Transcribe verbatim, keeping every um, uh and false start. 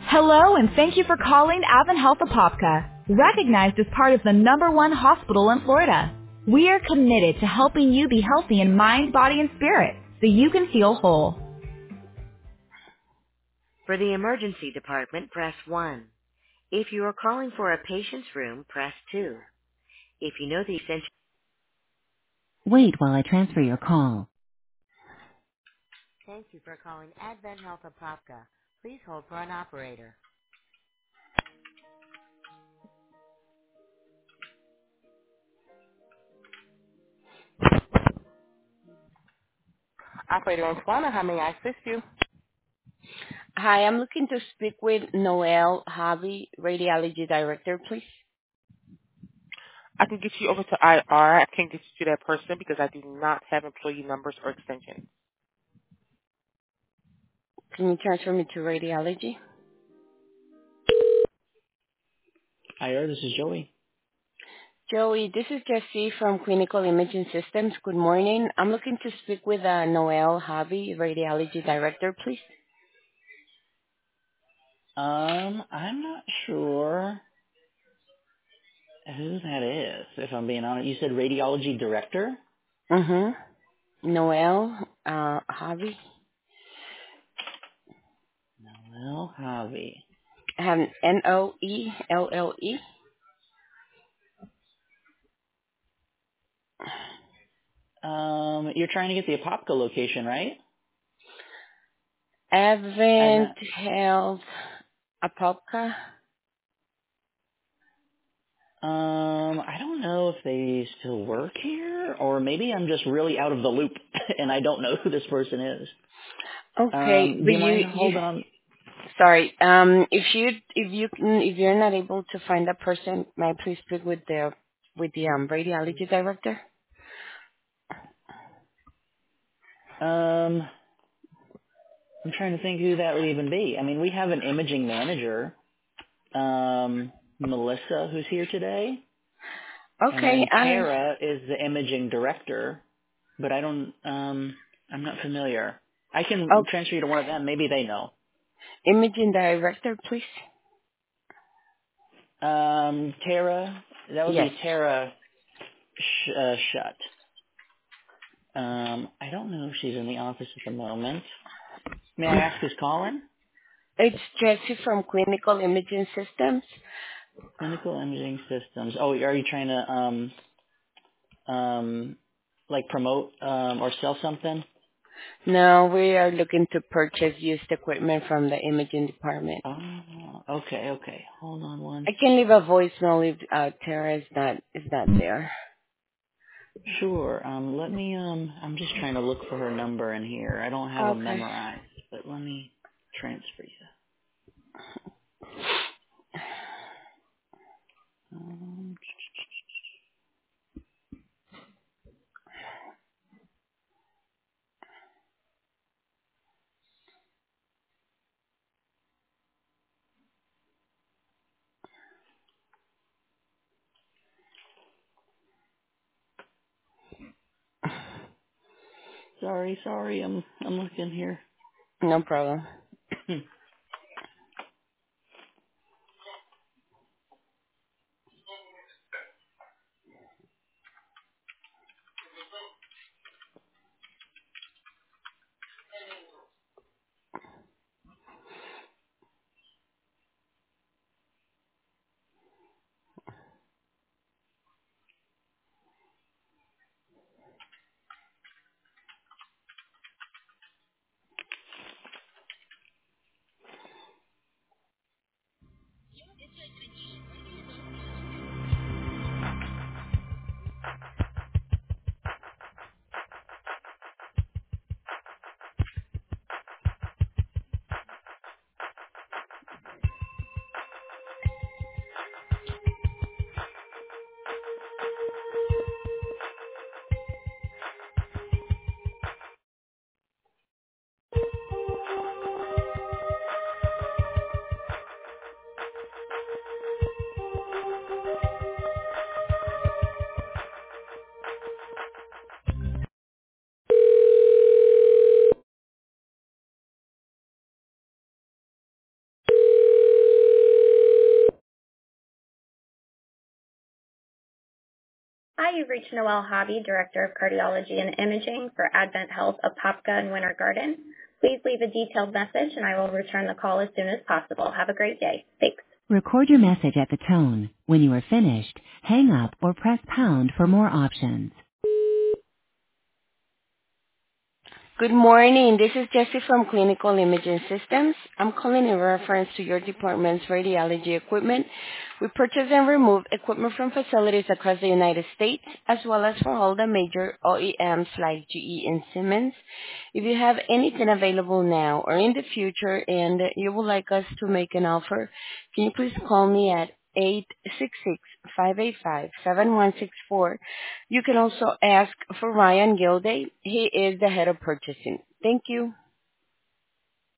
Hello, and thank you for calling Advent Apopka, recognized as part of the number one hospital in Florida. We are committed to helping you be healthy in mind, body, and spirit so you can feel whole. For the emergency department, press one. If you are calling for a patient's room, press two. If you know the extension... Wait while I transfer your call. Thank you for calling Advent Health Apopka. Please hold for an operator. Operator Antoine, how may I assist you? Hi, I'm looking to speak with Noel Javi, Radiology Director, please. I can get you over to I R. I can't get you to that person because I do not have employee numbers or extensions. Can you transfer me to Radiology? Hi, this is Joey. Joey, this is Jessie from Clinical Imaging Systems. Good morning. I'm looking to speak with uh, Noel Javi, Radiology Director, please. Um, I'm not sure who that is, if I'm being honest. You said radiology director? Mm-hmm. Noel uh, Javi. Noel Javi. Um, N O E L L E. Um, you're trying to get the Apopka location, right? Advent Advent. Health Apopka. Um, I don't know if they still work here, or maybe I'm just really out of the loop, and I don't know who this person is. Okay, Um, do but you you, mind you holding on? Sorry. Um, if you if you can- if you're not able to find that person, may I please speak with the with the um radiology director? Um, I'm trying to think who that would even be. I mean, we have an imaging manager, um, Melissa, who's here today. And Okay. then Uh, Tara is the imaging director, but I don't, um, I'm not familiar. I can oh, transfer you to one of them. Maybe they know. imaging director, please. Um, Tara, that would Yes. be Tara Sh- uh, Shutt. Um, I don't know if she's in the office at the moment. May I ask who's calling? It's Jessie from Clinical Imaging Systems. Clinical Imaging Systems. Oh, are you trying to, um, um, like promote, um, or sell something? No, we are looking to purchase used equipment from the imaging department. Oh, okay, okay. Hold on one I can leave a voicemail if uh, Tara is not is not there. Sure. Um, let me. Um, I'm just trying to look for her number in here. I don't have them Okay. memorized, but let me transfer you. Um, sorry, sorry. I'm I'm looking here. No problem. Hi, you've reached Noelle Hobby, Director of Cardiology and Imaging for Advent Health Apopka in Winter Garden. Please leave a detailed message and I will return the call as soon as possible. Have a great day. Thanks. Record your message at the tone. When you are finished, hang up or press pound for more options. Good morning. This is Jessie from Clinical Imaging Systems. I'm calling in reference to your department's radiology equipment. We purchase and remove equipment from facilities across the United States, as well as for all the major O E Ms like G E and Siemens. If you have anything available now or in the future and you would like us to make an offer, can you please call me at eight six six, five eight five, seven one six four. You can also ask for Ryan Gilday. He is the head of purchasing. Thank you.